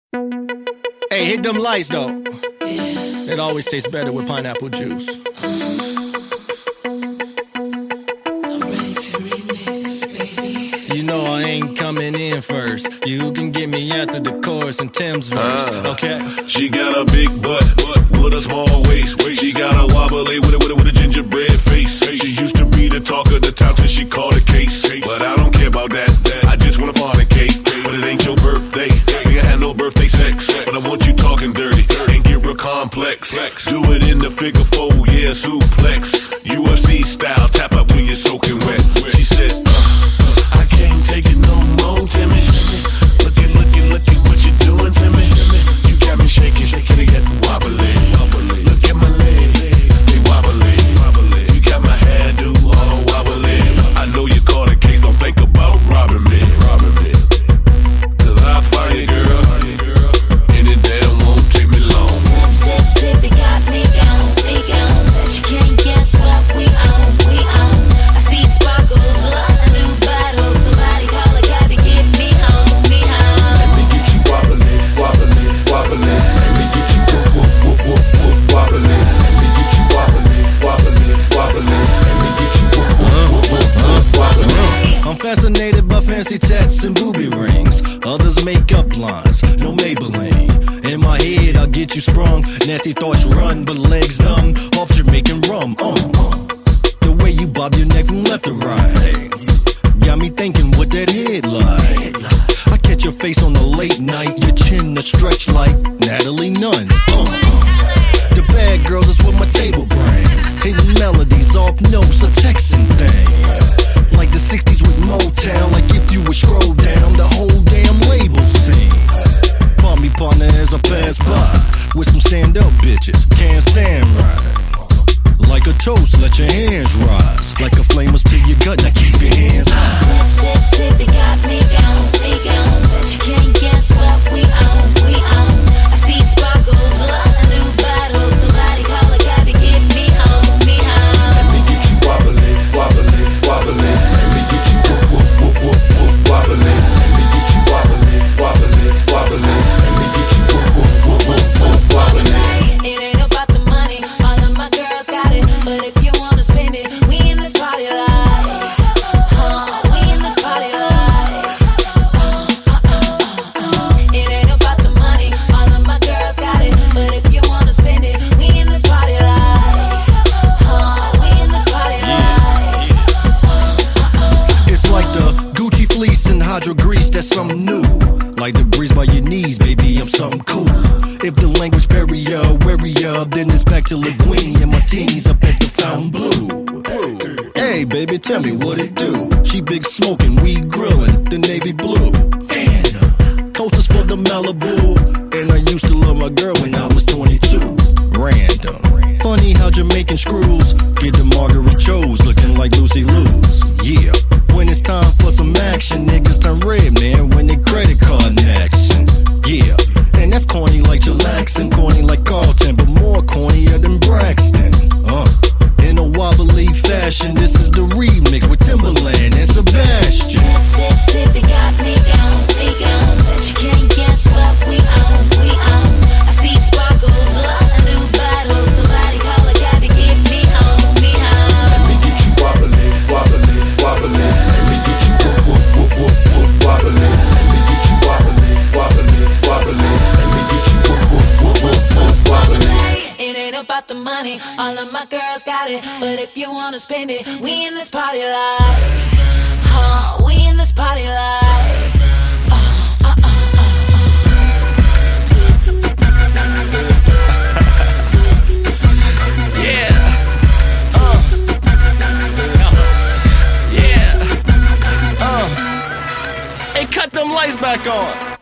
Hey, hit them lights though. It always tastes better with pineapple juice. I'm ready to remix, baby. You know I ain't coming in first. You can get me after the chorus and Tim's verse, okay? She got a big butt with a small waist. She got a wobbly with a gingerbread face. She used to be the talk of the town till she called a case. But I don't care about that. I just wanna fornicate. But it ain't your birthday. Nigga had no birthday sex. But I want you talking dirty and get real complex. Do it in the figure four, yeah, suplex. UFC style, tap up when you're soaking wet. She said, I can't take it no more, Timmy. Look at what you're doing to me. You got me shaking, they get wobbly. Look at my legs, they wobbly. You got my hairdo all wobbly. I know you caught a case, don't think about robbing me. Cause I'll find you, girl, and it damn won't take me long. Sip, it got me gone. But you can't guess what we own. I see sparkles up, a new bottle. Somebody call a cab and get me home. Let me get you wobbly. Let me get you wobbly. Let me get you wobbly. Let me get you wobbly. I'm fascinated by fancy tats and booby rings. Others make up lines, no Maybelline. In my head, I'll get you sprung. Nasty thoughts run, but legs numb off Jamaican rum. The way you bob your neck from left to right got me thinking what that head like. I catch your face on the late night, your chin to stretch like Natalie Nunn. The bad girls is what my table bring. Hidden melodies off notes, a Texan thing. Like the 60s with Motown, like if you would scroll down the whole damn label scene. Bump me partner as I pass by with some stand-up bitches, can't stand right. Like a toast, let your hands rise. Like a flame must to your gut, now keep your hands high. Sip, it got me gone. But you can't guess what we own. I see sparkles up, a new bottle. Somebody call a cab and get me home. Let me get you wobbly. Let me get you wobbly. Let me get you wobbly. Let me get you wobbly. It ain't about the money, all of my girls got it. But if you wanna spend it, we in this party like, we in this party like, It ain't about the money, all of my girls got it. But if you wanna spend it, we in this party like, we in this party like. It's like the Gucci fleece and hydro grease, that's something new. Like the breeze by your knees, baby, I'm something cool. If the language barrier, warrior, then it's back to Linguini and martinis up at the Fountain Blue. Hey, baby, tell me what it do. She big smoking, weed grillin', the navy blue. Coasters for the Malibu, and I used to love my girl when I was 22. Random. Funny how Jamaican screws get the Marguerite Chose looking like Lucy Lou's. Yeah. When it's time for some action, niggas turn red, man, when they credit card maxin'. Yeah. And that's corny like chillaxin', corny like Carlton, but more cornier than Braxton. In a wobbly fashion, this is the remix with Timberland and Sebastian. Sip, it got me gone. But you can't guess what we own. I see sparkles up, a new bottle. Somebody call a cab and get me home. Let me get you wobbly. Let me get you wobbly. Let me get you wobbly. Let me get you wobbly. It ain't about the money, all of my girls got it. But if you wanna spend it, we in this party like, we in this party like, Hey, cut them lights back on.